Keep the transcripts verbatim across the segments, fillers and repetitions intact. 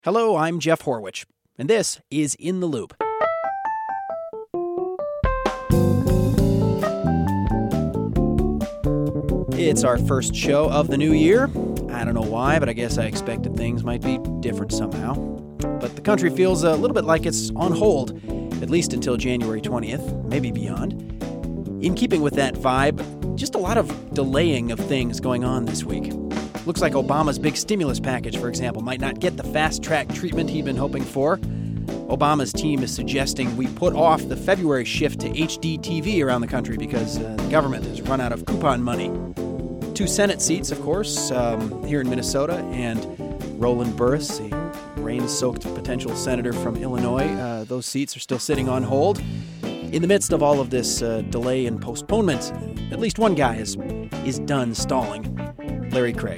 Hello, I'm Jeff Horwich, and this is In the Loop. It's our first show of the new year. I don't know why, but I guess I expected things might be different somehow. But the country feels a little bit like it's on hold, at least until January twentieth, maybe beyond. In keeping with that vibe, just a lot of delaying of things going on this week. Looks like Obama's big stimulus package, for example, might not get the fast-track treatment he'd been hoping for. Obama's team is suggesting we put off the February shift to H D T V around the country because uh, the government has run out of coupon money. Two Senate seats, of course, um, here in Minnesota, and Roland Burris, a rain-soaked potential senator from Illinois. Uh, those seats are still sitting on hold. In the midst of all of this uh, delay and postponement, at least one guy is, is done stalling. Larry Craig,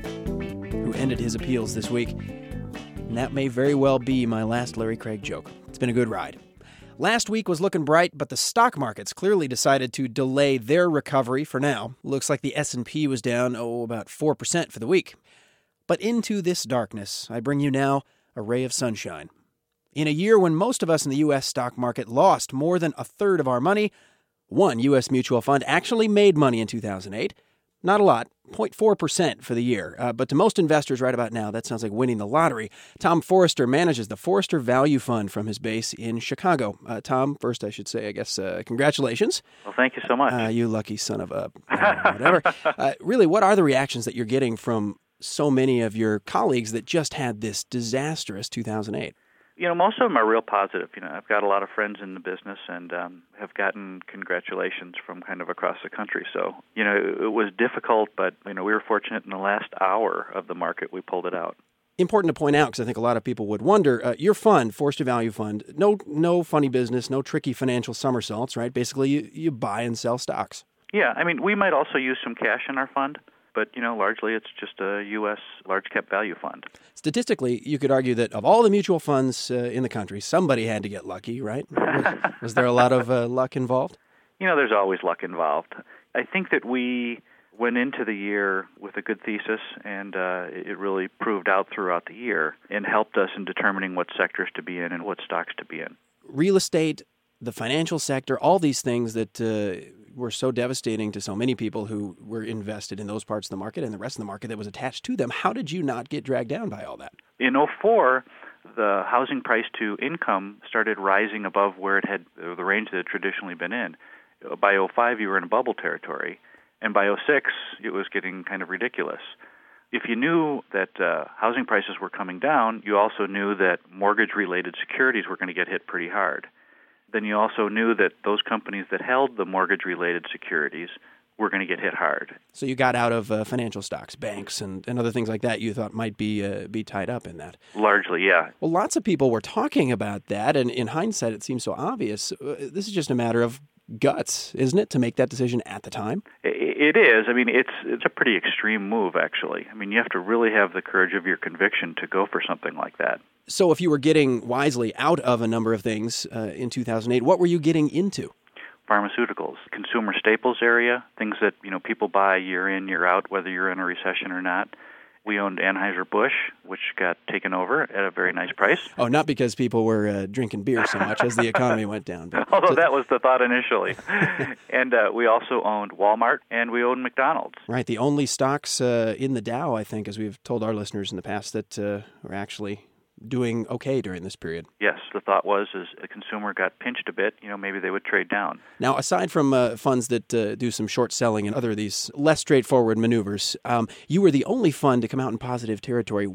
who ended his appeals this week. And that may very well be my last Larry Craig joke. It's been a good ride. Last week was looking bright, but the stock markets clearly decided to delay their recovery for now. Looks like the S and P was down, oh, about four percent for the week. But into this darkness, I bring you now a ray of sunshine. In a year when most of us in the U S stock market lost more than a third of our money, one U S mutual fund actually made money in two thousand eight. Not a lot, zero point four percent for the year. Uh, but to most investors right about now, that sounds like winning the lottery. Tom Forrester manages the Forrester Value Fund from his base in Chicago. Uh, Tom, first I should say, I guess, uh, congratulations. Well, thank you so much. Uh, you lucky son of a uh, whatever. uh, really, what are the reactions that you're getting from so many of your colleagues that just had this disastrous two thousand eight? You know, most of them are real positive. You know, I've got a lot of friends in the business and um, have gotten congratulations from kind of across the country. So, you know, it, it was difficult, but, you know, we were fortunate in the last hour of the market, we pulled it out. Important to point out, because I think a lot of people would wonder, uh, your fund, Forrester Value Fund, no no funny business, no tricky financial somersaults, right? Basically, you, you buy and sell stocks. Yeah, I mean, we might also use some cash in our fund. But, you know, largely it's just a U S large-cap value fund. Statistically, you could argue that of all the mutual funds uh, in the country, somebody had to get lucky, right? Was, was there a lot of uh, luck involved? You know, there's always luck involved. I think that we went into the year with a good thesis, and uh, it really proved out throughout the year and helped us in determining what sectors to be in and what stocks to be in. Real estate, the financial sector, all these things that uh, were so devastating to so many people who were invested in those parts of the market and the rest of the market that was attached to them. How did you not get dragged down by all that? In oh four, the housing price to income started rising above where it had, the range that it had traditionally been in. By oh five, you were in bubble territory, and by oh six, it was getting kind of ridiculous. If you knew that uh, housing prices were coming down, you also knew that mortgage-related securities were going to get hit pretty hard. Then you also knew that those companies that held the mortgage-related securities were going to get hit hard. So you got out of uh, financial stocks, banks, and, and other things like that you thought might be uh, be tied up in that. Largely, yeah. Well, lots of people were talking about that, and in hindsight, it seems so obvious. Uh, this is just a matter of guts, isn't it, to make that decision at the time? It is. I mean, it's it's a pretty extreme move, actually. I mean, you have to really have the courage of your conviction to go for something like that. So if you were getting wisely out of a number of things uh, in two thousand eight, what were you getting into? Pharmaceuticals, consumer staples area, things that, you know, people buy year in, year out, whether you're in a recession or not. We owned Anheuser-Busch, which got taken over at a very nice price. Oh, not because people were uh, drinking beer so much as the economy went down. But Although so, that was the thought initially. And uh, we also owned Walmart, and we owned McDonald's. Right, the only stocks uh, in the Dow, I think, as we've told our listeners in the past, that uh, were actually doing okay during this period. Yes, the thought was as the consumer got pinched a bit, you know, maybe they would trade down. Now, aside from uh, funds that uh, do some short selling and other of these less straightforward maneuvers, um, you were the only fund to come out in positive territory.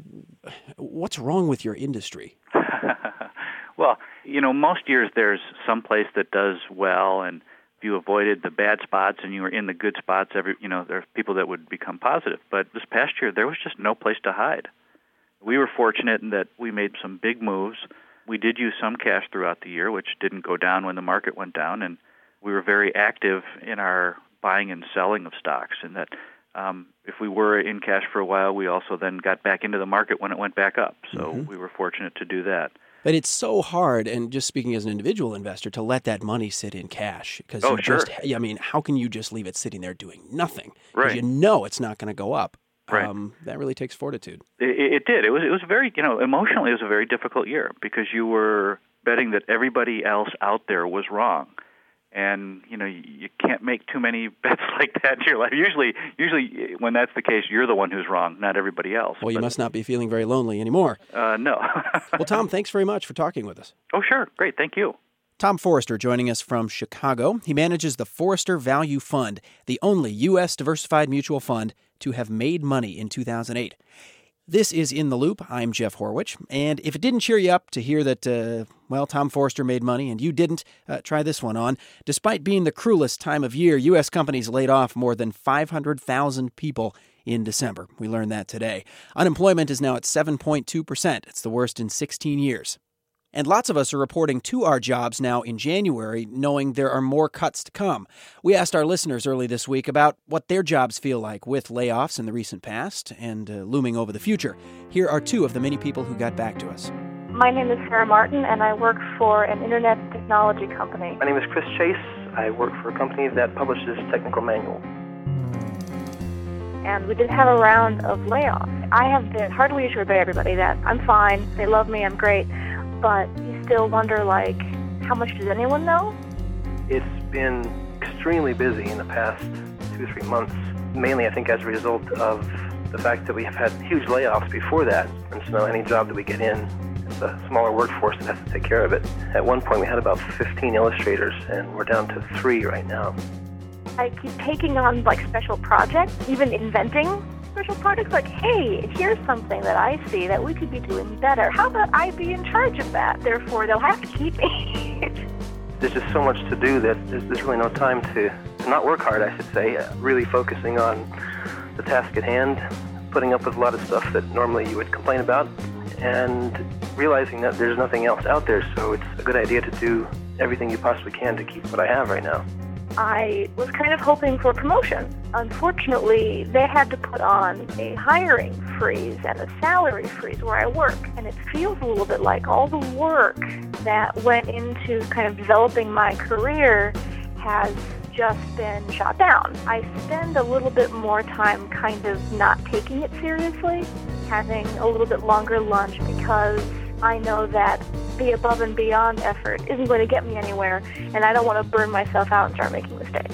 What's wrong with your industry? Well, you know, most years there's some place that does well, and if you avoided the bad spots and you were in the good spots, every you know, there are people that would become positive. But this past year, there was just no place to hide. We were fortunate in that we made some big moves. We did use some cash throughout the year, which didn't go down when the market went down, and we were very active in our buying and selling of stocks, and that um, if we were in cash for a while, we also then got back into the market when it went back up. So mm-hmm. we were fortunate to do that. But it's so hard, and just speaking as an individual investor, to let that money sit in cash. Because oh, you sure. just, I mean, how can you just leave it sitting there doing nothing? Right. Because you know it's not going to go up. Right. Um, that really takes fortitude. It, it did. It was, it was very, you know, emotionally it was a very difficult year because you were betting that everybody else out there was wrong. And, you know, you, you can't make too many bets like that in your life. Usually, usually when that's the case, you're the one who's wrong, not everybody else. Well, you but, must not be feeling very lonely anymore. Uh, no. Well, Tom, thanks very much for talking with us. Oh, sure. Great. Thank you. Tom Forrester joining us from Chicago. He manages the Forrester Value Fund, the only U S diversified mutual fund to have made money in two thousand eight. This is In the Loop. I'm Jeff Horwich. And if it didn't cheer you up to hear that, uh, well, Tom Forrester made money and you didn't, uh, try this one on. Despite being the cruelest time of year, U S companies laid off more than five hundred thousand people in December. We learned that today. Unemployment is now at seven point two percent. It's the worst in sixteen years. And lots of us are reporting to our jobs now in January, knowing there are more cuts to come. We asked our listeners early this week about what their jobs feel like with layoffs in the recent past and uh, looming over the future. Here are two of the many people who got back to us. My name is Sarah Martin, and I work for an internet technology company. My name is Chris Chase. I work for a company that publishes technical manuals. And we did have a round of layoffs. I have been heartily assured by everybody that I'm fine, they love me, I'm great. But you still wonder, like, how much does anyone know? It's been extremely busy in the past two or three months, mainly, I think, as a result of the fact that we have had huge layoffs before that. And so any job that we get in, it's a smaller workforce that has to take care of it. At one point, we had about fifteen illustrators, and we're down to three right now. I keep taking on, like, special projects, even inventing special projects, like, hey, here's something that I see that we could be doing better. How about I be in charge of that? Therefore, they'll have to keep me. There's just so much to do that there's, there's really no time to, to not work hard, I should say, uh, really focusing on the task at hand, putting up with a lot of stuff that normally you would complain about, and realizing that there's nothing else out there, so it's a good idea to do everything you possibly can to keep what I have right now. I was kind of hoping for promotion. Unfortunately, they had to put on a hiring freeze and a salary freeze where I work, and it feels a little bit like all the work that went into kind of developing my career has just been shot down. I spend a little bit more time kind of not taking it seriously, having a little bit longer lunch, because I know that the above and beyond effort isn't going to get me anywhere, and I don't want to burn myself out and start making mistakes.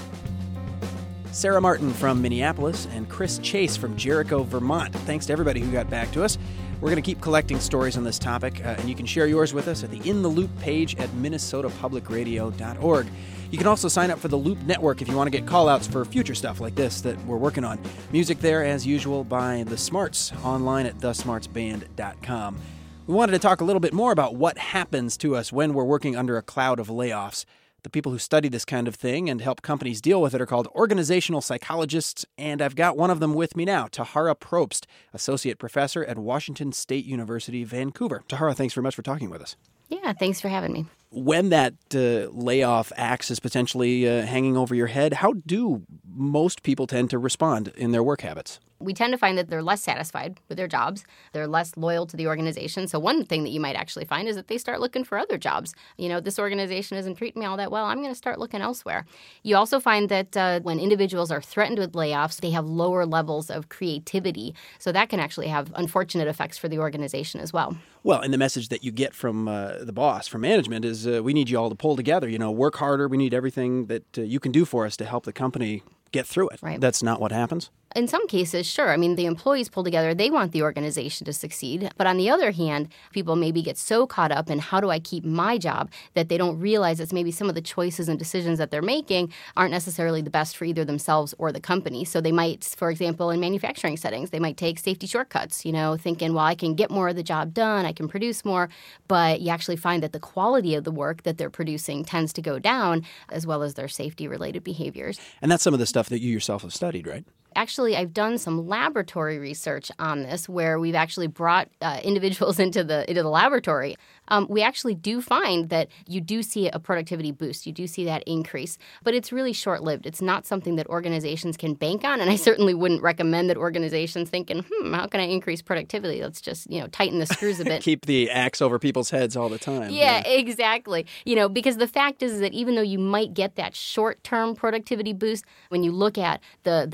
Sarah Martin from Minneapolis and Chris Chase from Jericho, Vermont. Thanks to everybody who got back to us. We're going to keep collecting stories on this topic, uh, and you can share yours with us at the In the Loop page at minnesota public radio dot org. You can also sign up for the Loop Network if you want to get call-outs for future stuff like this that we're working on. Music there, as usual, by The Smarts, online at the smarts band dot com. We wanted to talk a little bit more about what happens to us when we're working under a cloud of layoffs. The people who study this kind of thing and help companies deal with it are called organizational psychologists, and I've got one of them with me now, Tahara Probst, associate professor at Washington State University, Vancouver. Tahara, thanks very much for talking with us. Yeah, thanks for having me. When that uh, layoff axe is potentially uh, hanging over your head, how do most people tend to respond in their work habits? We tend to find that they're less satisfied with their jobs. They're less loyal to the organization. So one thing that you might actually find is that they start looking for other jobs. You know, this organization isn't treating me all that well. I'm going to start looking elsewhere. You also find that uh, when individuals are threatened with layoffs, they have lower levels of creativity. So that can actually have unfortunate effects for the organization as well. Well, and the message that you get from uh, the boss, from management, is uh, we need you all to pull together. You know, work harder. We need everything that uh, you can do for us to help the company get through it. Right. That's not what happens. In some cases, sure. I mean, the employees pull together. They want the organization to succeed. But on the other hand, people maybe get so caught up in how do I keep my job that they don't realize that maybe some of the choices and decisions that they're making aren't necessarily the best for either themselves or the company. So they might, for example, in manufacturing settings, they might take safety shortcuts, you know, thinking, well, I can get more of the job done, I can produce more. But you actually find that the quality of the work that they're producing tends to go down, as well as their safety-related behaviors. And that's some of the stuff that you yourself have studied, right? Actually, I've done some laboratory research on this where we've actually brought uh, individuals into the into the laboratory. Um, we actually do find that you do see a productivity boost. You do see that increase, but it's really short-lived. It's not something that organizations can bank on, and I certainly wouldn't recommend that organizations thinking, hmm, how can I increase productivity? Let's just, you know, tighten the screws a bit. Keep the axe over people's heads all the time. Yeah, yeah, exactly. You know, because the fact is that even though you might get that short-term productivity boost, when you look at the the mere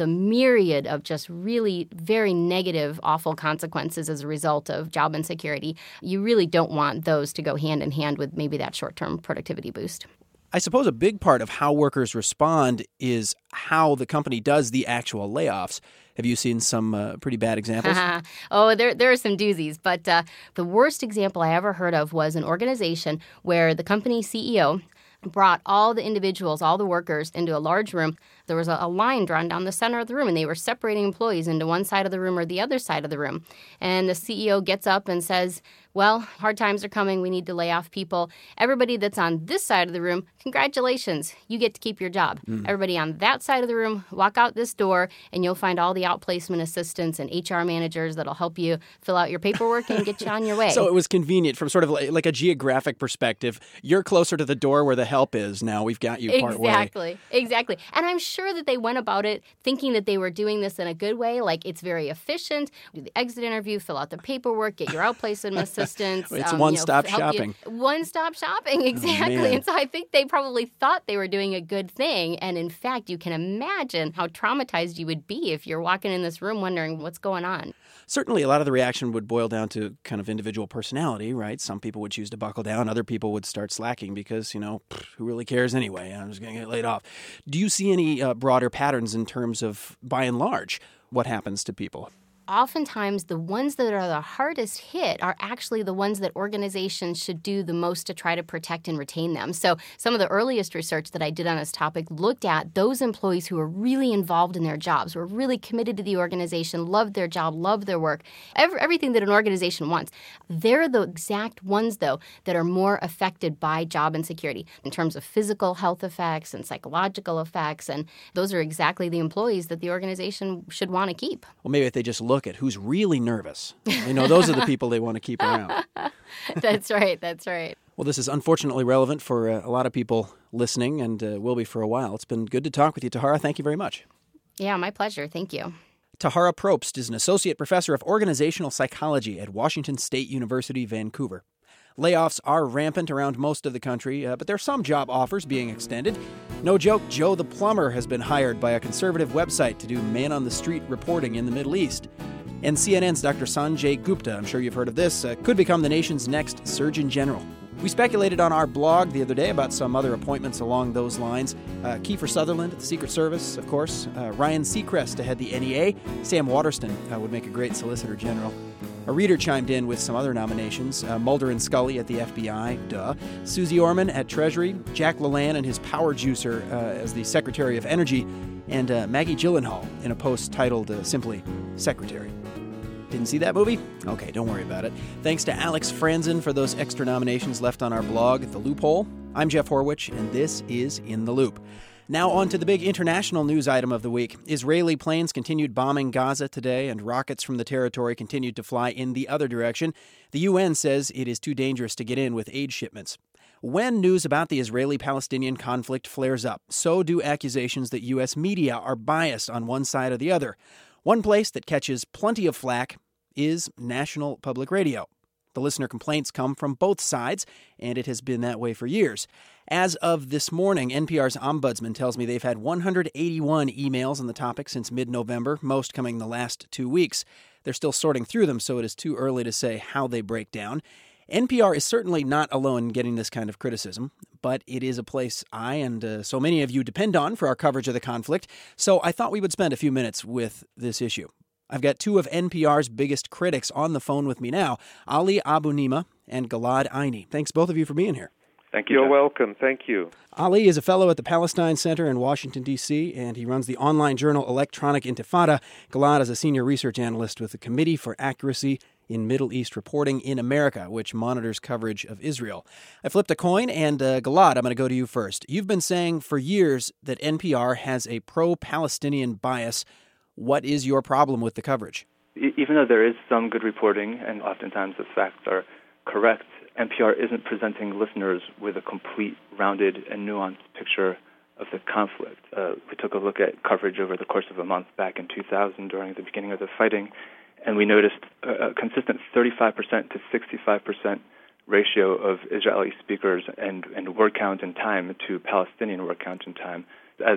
myriad of just really very negative, awful consequences as a result of job insecurity. You really don't want those to go hand in hand with maybe that short-term productivity boost. I suppose a big part of how workers respond is how the company does the actual layoffs. Have you seen some uh, pretty bad examples? oh, there there are some doozies. But uh, the worst example I ever heard of was an organization where the company C E O brought all the individuals, all the workers, into a large room. There was a, a line drawn down the center of the room, and they were separating employees into one side of the room or the other side of the room. And the C E O gets up and says, well, hard times are coming. We need to lay off people. Everybody that's on this side of the room, congratulations. You get to keep your job. Mm. Everybody on that side of the room, walk out this door, and you'll find all the outplacement assistants and H R managers that'll help you fill out your paperwork and get you on your way. So it was convenient from sort of like, like a geographic perspective. You're closer to the door where the help is now. We've got you part way. Exactly. Exactly. And I'm sure that they went about it thinking that they were doing this in a good way. Like, it's very efficient. Do the exit interview, fill out the paperwork, get your outplacement assistants. It's um, one-stop you know, shopping. You. One-stop shopping, exactly. Oh, and so I think they probably thought they were doing a good thing. And in fact, you can imagine how traumatized you would be if you're walking in this room wondering what's going on. Certainly, a lot of the reaction would boil down to kind of individual personality, right? Some people would choose to buckle down. Other people would start slacking because, you know, who really cares anyway? I'm just going to get laid off. Do you see any uh, broader patterns in terms of, by and large, what happens to people? Oftentimes, the ones that are the hardest hit are actually the ones that organizations should do the most to try to protect and retain them. So some of the earliest research that I did on this topic looked at those employees who are really involved in their jobs, who are really committed to the organization, love their job, love their work, every, everything that an organization wants. They're the exact ones, though, that are more affected by job insecurity in terms of physical health effects and psychological effects. And those are exactly the employees that the organization should want to keep. Well, maybe if they just look at who's really nervous. You know, those are the people they want to keep around. That's right. That's right. Well, this is unfortunately relevant for uh, a lot of people listening and uh, will be for a while. It's been good to talk with you, Tahara. Thank you very much. Yeah, my pleasure. Thank you. Tahara Probst is an associate professor of organizational psychology at Washington State University, Vancouver. Layoffs are rampant around most of the country, uh, but there are some job offers being extended. No joke, Joe the Plumber has been hired by a conservative website to do man-on-the-street reporting in the Middle East. And C N N's Doctor Sanjay Gupta, I'm sure you've heard of this, uh, could become the nation's next Surgeon General. We speculated on our blog the other day about some other appointments along those lines. Uh, Kiefer Sutherland at the Secret Service, of course. Uh, Ryan Seacrest to head the N E A. Sam Waterston uh, would make a great Solicitor General. A reader chimed in with some other nominations. Uh, Mulder and Scully at the F B I, duh. Susie Orman at Treasury. Jack LaLanne and his power juicer uh, as the Secretary of Energy. And uh, Maggie Gyllenhaal in a post titled uh, simply Secretary. Didn't see that movie? Okay, don't worry about it. Thanks to Alex Franzen for those extra nominations left on our blog, The Loophole. I'm Jeff Horwich, and this is In the Loop. Now on to the big international news item of the week. Israeli planes continued bombing Gaza today, and rockets from the territory continued to fly in the other direction. The U N says it is too dangerous to get in with aid shipments. When news about the Israeli-Palestinian conflict flares up, so do accusations that U S media are biased on one side or the other. One place that catches plenty of flack is National Public Radio. The listener complaints come from both sides, and it has been that way for years. As of this morning, N P R's ombudsman tells me they've had one hundred eighty-one emails on the topic since mid-November, most coming the last two weeks. They're still sorting through them, so it is too early to say how they break down. N P R is certainly not alone in getting this kind of criticism, but it is a place I and uh, so many of you depend on for our coverage of the conflict, so I thought we would spend a few minutes with this issue. I've got two of N P R's biggest critics on the phone with me now, Ali Abu-Nima and Gilad Aini. Thanks, both of you, for being here. Thank you. You're Jeff. welcome. Thank you. Ali is a fellow at the Palestine Center in Washington, D C, and he runs the online journal Electronic Intifada. Gilad is a senior research analyst with the Committee for Accuracy in Middle East Reporting in America, which monitors coverage of Israel. I flipped a coin, and uh, Gilad, I'm going to go to you first. You've been saying for years that N P R has a pro-Palestinian bias. What is your problem with the coverage? Even though there is some good reporting, and oftentimes the facts are correct, N P R isn't presenting listeners with a complete, rounded, and nuanced picture of the conflict. Uh, we took a look at coverage over the course of a month back in two thousand during the beginning of the fighting, and we noticed a, a consistent thirty-five percent to sixty-five percent ratio of Israeli speakers and, and word count and time to Palestinian word count and time. As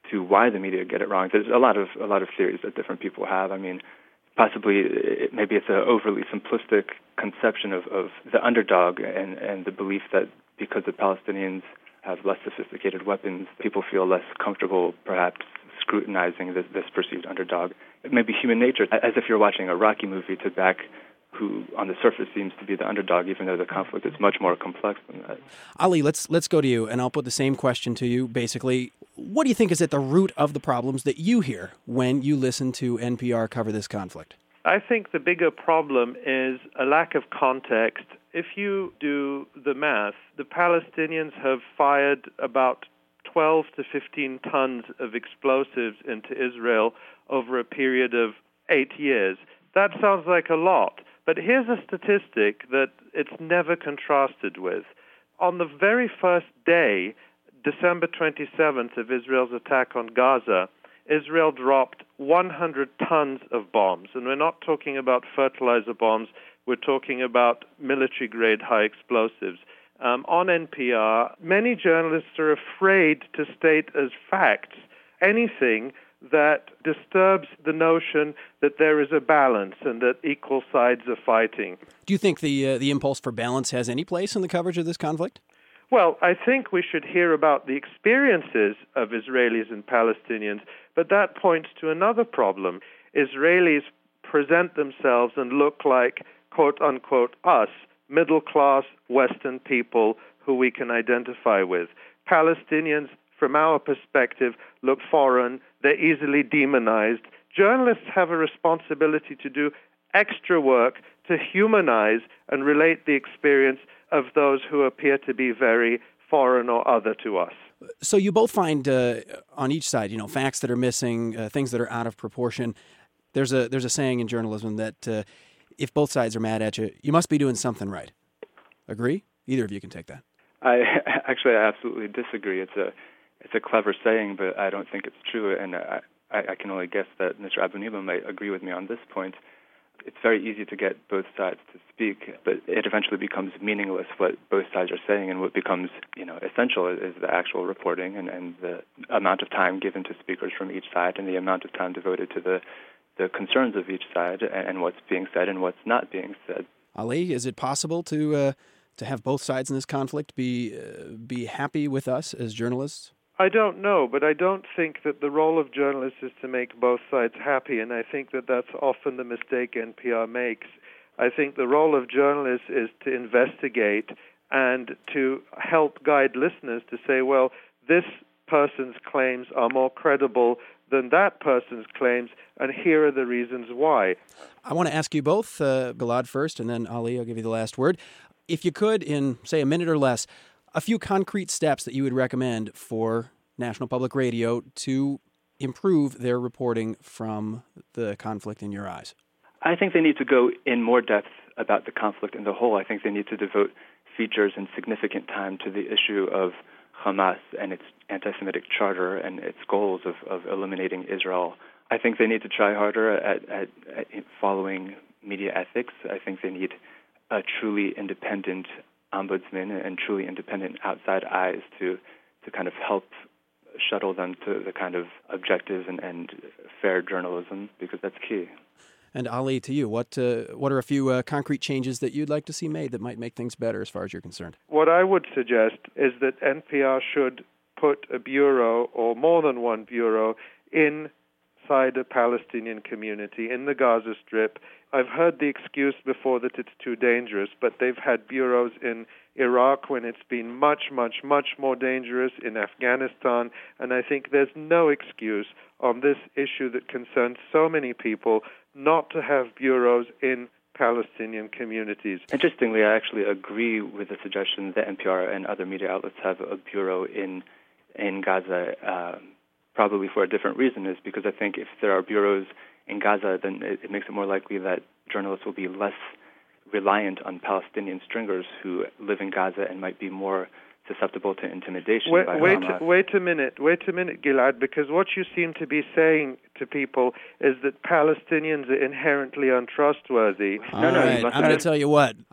to why the media get it wrong. There's a lot of a lot of theories that different people have. I mean, possibly it, maybe it's an overly simplistic conception of, of the underdog and, and the belief that because the Palestinians have less sophisticated weapons, people feel less comfortable perhaps scrutinizing this, this perceived underdog. It may be human nature, as if you're watching a Rocky movie, to back who on the surface seems to be the underdog, even though the conflict is much more complex than that. Ali, let's let's go to you, and I'll put the same question to you, basically. What do you think is at the root of the problems that you hear when you listen to N P R cover this conflict? I think the bigger problem is a lack of context. If you do the math, the Palestinians have fired about twelve to fifteen tons of explosives into Israel over a period of eight years. That sounds like a lot, but here's a statistic that it's never contrasted with. On the very first day, December twenty-seventh, of Israel's attack on Gaza, Israel dropped one hundred tons of bombs. And we're not talking about fertilizer bombs, we're talking about military-grade high explosives. Um, on N P R, many journalists are afraid to state as facts anything that disturbs the notion that there is a balance and that equal sides are fighting. Do you think the uh, the impulse for balance has any place in the coverage of this conflict? Well, I think we should hear about the experiences of Israelis and Palestinians, but that points to another problem. Israelis present themselves and look like, quote-unquote, us, middle-class Western people who we can identify with. Palestinians, from our perspective, look foreign. They're easily demonized. Journalists have a responsibility to do extra work to humanize and relate the experience of those who appear to be very foreign or other to us. So you both find uh, on each side, you know, facts that are missing, uh, things that are out of proportion. There's a there's a saying in journalism that uh, if both sides are mad at you, you must be doing something right. Agree? Either of you can take that. I actually I absolutely disagree. It's a it's a clever saying, but I don't think it's true, and I, I can only guess that Mister Abou-Nimah might agree with me on this point. It's very easy to get both sides to speak, but it eventually becomes meaningless what both sides are saying, and what becomes, you know, essential is the actual reporting and, and the amount of time given to speakers from each side and the amount of time devoted to the, the concerns of each side and, and what's being said and what's not being said. Ali, is it possible to uh, to have both sides in this conflict be uh, be happy with us as journalists? I don't know, but I don't think that the role of journalists is to make both sides happy, and I think that that's often the mistake N P R makes. I think the role of journalists is to investigate and to help guide listeners to say, well, this person's claims are more credible than that person's claims, and here are the reasons why. I want to ask you both, uh, Gilad first, and then Ali, I'll give you the last word. If you could, in, say, a minute or less, a few concrete steps that you would recommend for National Public Radio to improve their reporting from the conflict in your eyes. I think they need to go in more depth about the conflict in the whole. I think they need to devote features and significant time to the issue of Hamas and its anti-Semitic charter and its goals of, of eliminating Israel. I think they need to try harder at, at, at following media ethics. I think they need a truly independent ombudsman and truly independent outside eyes to to kind of help shuttle them to the kind of objective and, and fair journalism, because that's key. And Ali, to you, what uh, what are a few uh, concrete changes that you'd like to see made that might make things better as far as you're concerned? What I would suggest is that N P R should put a bureau or more than one bureau inside a Palestinian community in the Gaza Strip. I've heard the excuse before that it's too dangerous, but they've had bureaus in Iraq when it's been much, much, much more dangerous, in Afghanistan, and I think there's no excuse on this issue that concerns so many people not to have bureaus in Palestinian communities. Interestingly, I actually agree with the suggestion that N P R and other media outlets have a bureau in in Gaza, uh, probably for a different reason, is because I think if there are bureaus in Gaza, then it, it makes it more likely that journalists will be less reliant on Palestinian stringers who live in Gaza and might be more susceptible to intimidation wait, by wait, Hamas. Wait a minute, wait a minute, Gilad, because what you seem to be saying to people is that Palestinians are inherently untrustworthy. All no, no, right. I'm going to tell you what. Uh,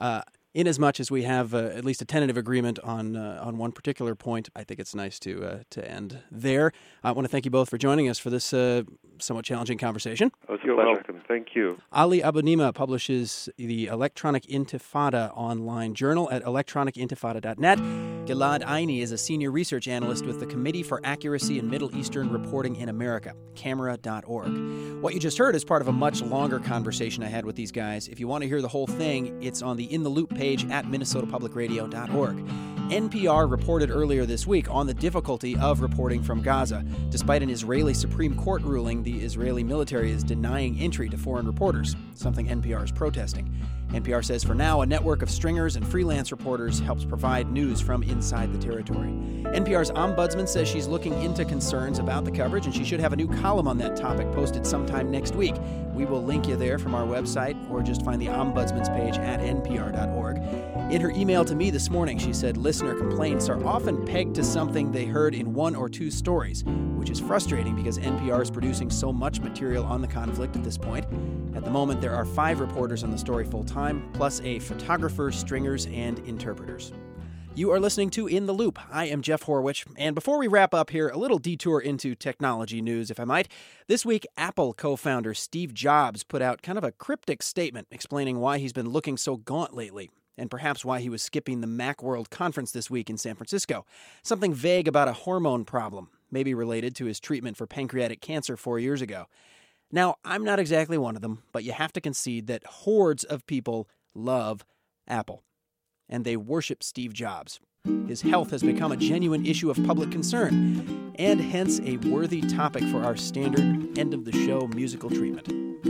In as much as we have uh, at least a tentative agreement on uh, on one particular point, I think it's nice to uh, to end there. I want to thank you both for joining us for this uh, somewhat challenging conversation. Oh, you're welcome. Thank you. Ali Abunimah publishes the Electronic Intifada online journal at electronic intifada dot net. Gilad Aini is a senior research analyst with the Committee for Accuracy in Middle Eastern Reporting in America, camera dot org. What you just heard is part of a much longer conversation I had with these guys. If you want to hear the whole thing, it's on the In the Loop page at minnesota public radio dot org. N P R reported earlier this week on the difficulty of reporting from Gaza. Despite an Israeli Supreme Court ruling, the Israeli military is denying entry to foreign reporters, something N P R is protesting. N P R says for now, a network of stringers and freelance reporters helps provide news from inside the territory. N P R's ombudsman says she's looking into concerns about the coverage, and she should have a new column on that topic posted sometime next week. We will link you there from our website, or just find the ombudsman's page at n p r dot org. In her email to me this morning, she said listener complaints are often pegged to something they heard in one or two stories, which is frustrating because N P R is producing so much material on the conflict at this point. At the moment, there are five reporters on the story full-time, plus a photographer, stringers, and interpreters. You are listening to In the Loop. I am Jeff Horwich, and before we wrap up here, a little detour into technology news, if I might. This week, Apple co-founder Steve Jobs put out kind of a cryptic statement explaining why he's been looking so gaunt lately, and perhaps why he was skipping the Macworld conference this week in San Francisco. Something vague about a hormone problem, maybe related to his treatment for pancreatic cancer four years ago. Now, I'm not exactly one of them, but you have to concede that hordes of people love Apple, and they worship Steve Jobs. His health has become a genuine issue of public concern, and hence a worthy topic for our standard end-of-the-show musical treatment.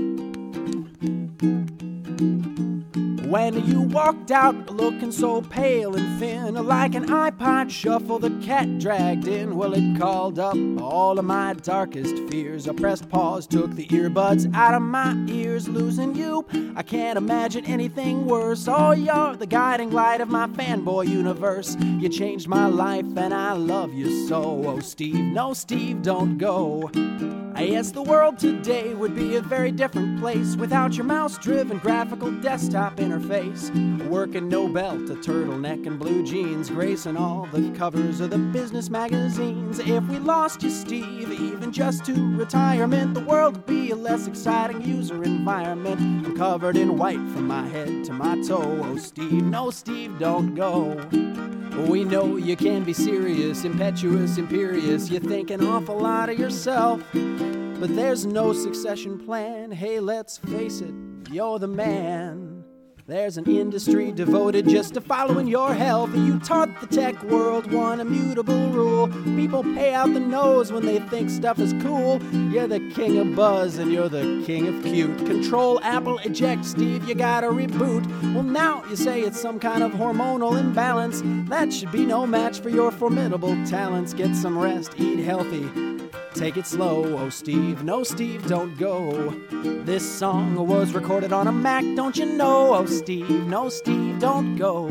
When you walked out looking so pale and thin, like an iPod shuffle the cat dragged in, well, it called up all of my darkest fears. I pressed pause, took the earbuds out of my ears. Losing you, I can't imagine anything worse. Oh, you're the guiding light of my fanboy universe. You changed my life and I love you so. Oh, Steve, no, Steve, don't go. Yes, the world today would be a very different place without your mouse-driven graphical desktop interface. Working no belt, a turtleneck, and blue jeans, gracing all the covers of the business magazines. If we lost you, Steve, even just to retirement, the world would be a less exciting user environment. I'm covered in white from my head to my toe. Oh, Steve, no, Steve, don't go. We know you can be serious, impetuous, imperious. You think an awful lot of yourself, but there's no succession plan. Hey, let's face it, you're the man. There's an industry devoted just to following your health. You taught the tech world one immutable rule: people pay out the nose when they think stuff is cool. You're the king of buzz and you're the king of cute. Control, Apple, eject, Steve, you gotta reboot. Well, now you say it's some kind of hormonal imbalance. That should be no match for your formidable talents. Get some rest, eat healthy, take it slow. Oh, Steve, no, Steve, don't go. This song was recorded on a Mac, don't you know? Oh, Steve, no, Steve, don't go.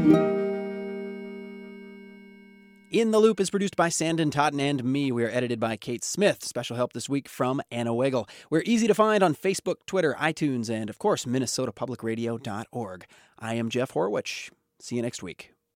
In the Loop is produced by Sandon Totten and me. We are edited by Kate Smith. Special help this week from Anna Weigel. We're easy to find on Facebook, Twitter, iTunes, and, of course, minnesota public radio dot org. I am Jeff Horwich. See you next week.